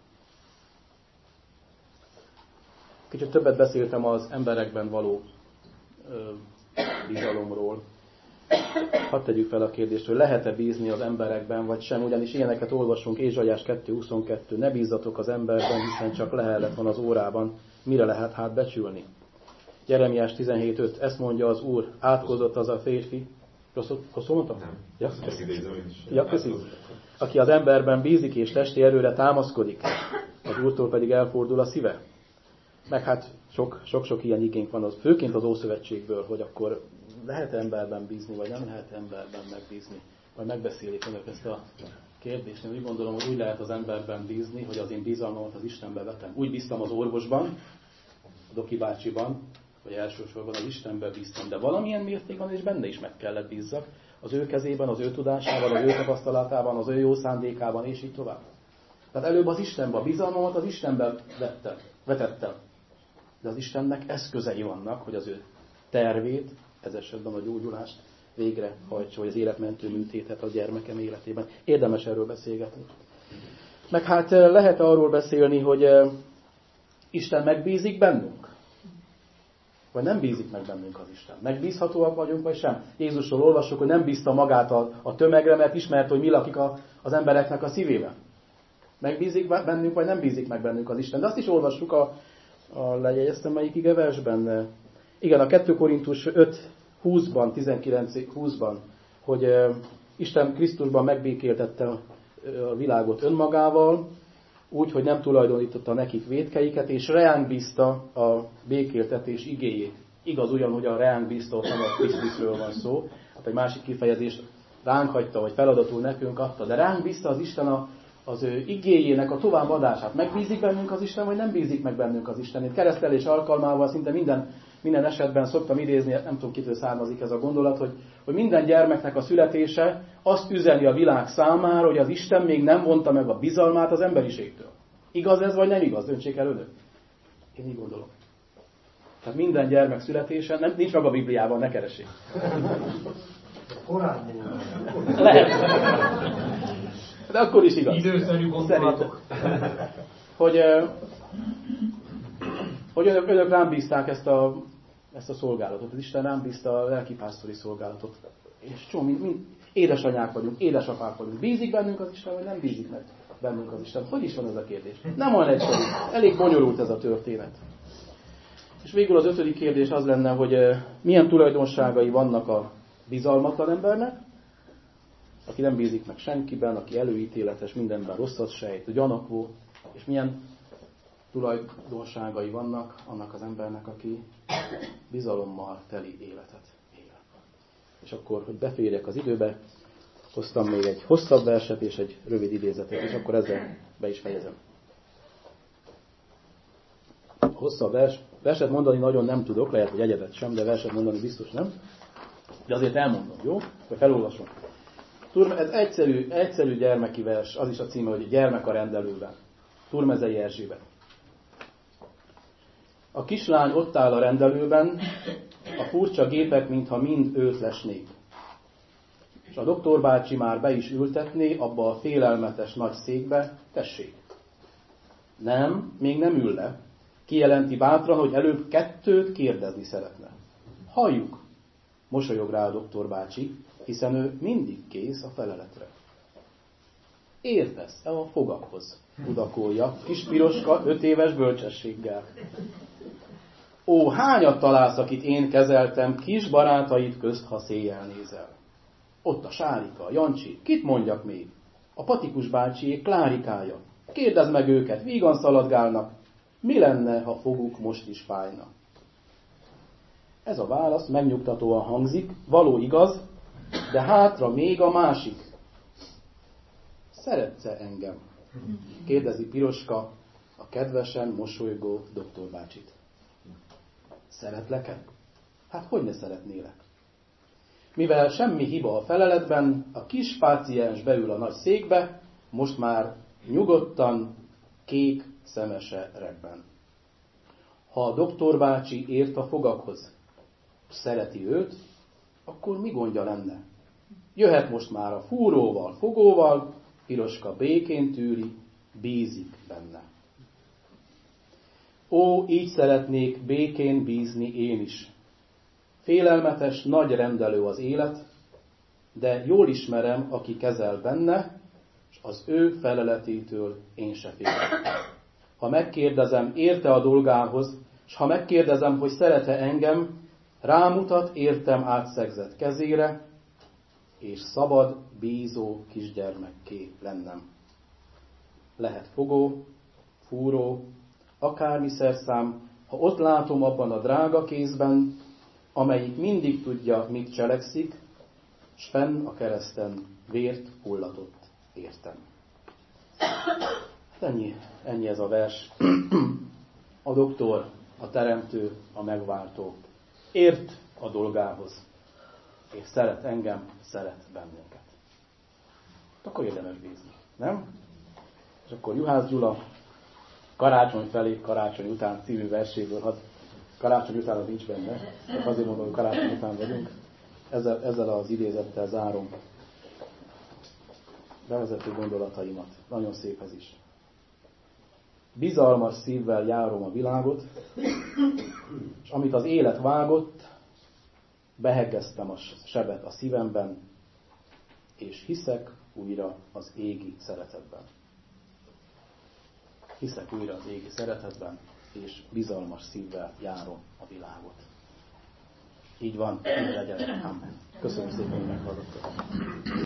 Kicsit többet beszéltem az emberekben való bizalomról. hadd tegyük fel a kérdést, hogy lehet-e bízni az emberekben, vagy sem, ugyanis ilyeneket olvasunk, Ézsaiás 2.22, ne bízzatok az emberben, hiszen csak lehelet van az órában, mire lehet hát becsülni. Jeremiás 17.5, ezt mondja az Úr, átkozott az a férfi, rosszul mondtam? Nem. Ja? Ezt idézem én is. Ja, köszi. Aki az emberben bízik és testi erőre támaszkodik, az Úrtól pedig elfordul a szíve. Meg hát sok-sok ilyen igénk van, főként az Ószövetségből, hogy akkor lehet emberben bízni, vagy nem lehet emberben megbízni. Vagy megbeszélik önök ezt a kérdést. Én úgy gondolom, hogy úgy lehet az emberben bízni, hogy az én bizalmamat az Istenbe vetem. Úgy bíztam az orvosban, a Doki bácsiban, vagy elsősorban az Istenbe bíztam, de valamilyen mértékben és benne is meg kellett bízzak, az ő kezében, az ő tudásában, az ő tapasztalatában, az ő jó szándékában, és így tovább. Tehát előbb az Istenbe, a bizalmamat az Istenbe vetettem. De az Istennek eszközei vannak, hogy az ő tervét, ez esetben a gyógyulást végrehajtsa, vagy az életmentő műtétet a gyermekem életében. Érdemes erről beszélgetni. Meg hát lehet arról beszélni, hogy Isten megbízik bennünk? Vagy nem bízik meg bennünk az Isten? Megbízhatóak vagyunk, vagy sem? Jézusról olvassuk, hogy nem bízta magát a tömegre, mert ismert, hogy mi lakik az embereknek a szívében. Megbízik bennünk, vagy nem bízik meg bennünk az Isten? De azt is olvassuk lejegyeztem melyik igeversben. Igen, a 2 Korintus 5:20-ban, 19:20-ban, hogy Isten Krisztusban megbékéltette a világot önmagával, úgy, hogy nem tulajdonította nekik vétkeiket, és reánk bízta a békéltetés igéjét. Igaz ugyan, hogy a reánk bízta, ott nem a Krisztusról van szó, hát egy másik kifejezés ránk hagyta, vagy feladatul nekünk adta, de ránk bízta az Isten az ő igéjének a továbbadását. Megbízik bennünk az Isten, vagy nem bízik meg bennünk az Isten? Én keresztelés alkalmával szinte minden esetben szoktam idézni, nem tudom, kitől származik ez a gondolat, hogy minden gyermeknek a születése azt üzeni a világ számára, hogy az Isten még nem vonta meg a bizalmát az emberiségtől. Igaz ez, vagy nem igaz? Döntsék el önök. Én így gondolom. Tehát minden gyermek születése, nincs meg a Bibliában, ne keressék. Lehet. De akkor is igaz. Időszerű gondolatok. Hogy önök rám bízták ezt a szolgálatot. Az Isten rám bízta a lelkipásztori szolgálatot. És édesanyák vagyunk, édesapák vagyunk. Bízik bennünk az Isten, vagy nem bízik meg bennünk az Isten? Hogy is van ez a kérdés? Nem olyan egyszerű. Elég bonyolult ez a történet. És végül az 5. kérdés az lenne, hogy milyen tulajdonságai vannak a bizalmatlan embernek, aki nem bízik meg senkiben, aki előítéletes, mindenben rosszat sejt, gyanakvó, és milyen tulajdonságai vannak annak az embernek, aki bizalommal teli életet él. És akkor, hogy beférjek az időbe, hoztam még egy hosszabb verset és egy rövid idézetet, és akkor ezzel be is fejezem. Hosszabb verset mondani nagyon nem tudok, lehet, hogy egyebet sem, de verset mondani biztos nem. De azért elmondom, jó? Hogy felolvasom. Ez egyszerű gyermeki vers, az is a címe, hogy Gyermek a rendelőben. Turmezei Erzsébet. A kislány ott áll a rendelőben, a furcsa gépek, mintha mind őt lesnék. És a doktor bácsi már be is ültetné abba a félelmetes nagy székbe, tessék. Nem, még nem ül le. Kijelenti bátran, hogy előbb 2 kérdezni szeretne. Halljuk. Mosolyog rá a doktor bácsi, hiszen ő mindig kész a feleletre. Értesz-e a fogakhoz? Tudakolja kis piroska 5 éves bölcsességgel. Ó, hányat találsz, akit én kezeltem kis barátaid közt, ha széjjel nézel? Ott a Sárika, a Jancsi, kit mondjak még? A Patikus bácsiék Klárikája. Kérdezd meg őket, vígan szaladgálnak. Mi lenne, ha foguk most is fájna? Ez a válasz megnyugtatóan hangzik, való igaz, de hátra még a másik. Szeretsz-e engem? Kérdezi Piroska a kedvesen mosolygó doktorbácsit. Szeretlek-e? Hát hogy ne szeretnélek? Mivel semmi hiba a feleletben, a kis páciens beül a nagy székbe, most már nyugodtan, kék szemese regben. Ha a doktorbácsi ért a fogakhoz, szereti őt, akkor mi gondja lenne? Jöhet most már a fúróval, fogóval, Piroska békén tűri, bízik benne. Ó, így szeretnék békén bízni én is. Félelmetes, nagy rendelő az élet, de jól ismerem, aki kezel benne, és az ő feleletétől én se félek. Ha megkérdezem, érte a dolgához, és ha megkérdezem, hogy szeret-e engem, rámutat értem átszegzett kezére, és szabad, bízó kisgyermekké lennem. Lehet fogó, fúró, akármi szerszám, ha ott látom abban a drága kézben, amelyik mindig tudja, mit cselekszik, s fenn a kereszten vért hullatott értem. Ennyi ez a vers. A doktor, a teremtő, a megváltó ért a dolgához, és szeret engem, szeret bennünket. Akkor érdemes bízni, nem? És akkor Juhász Gyula Karácsony felé, karácsony után című verséből, karácsony után az nincs benne, csak azért mondom, hogy karácsony után vagyunk. Ezzel az idézettel zárom bevezető gondolataimat. Nagyon szép ez is. Bizalmas szívvel járom a világot, és amit az élet vágott, behegeztem a sebet a szívemben, és hiszek újra az égi szeretetben. Hiszek újra az égi szeretetben, és bizalmas szívvel járom a világot. Így van, így legyen. Amen. Köszönöm szépen, hogy meghallgattak.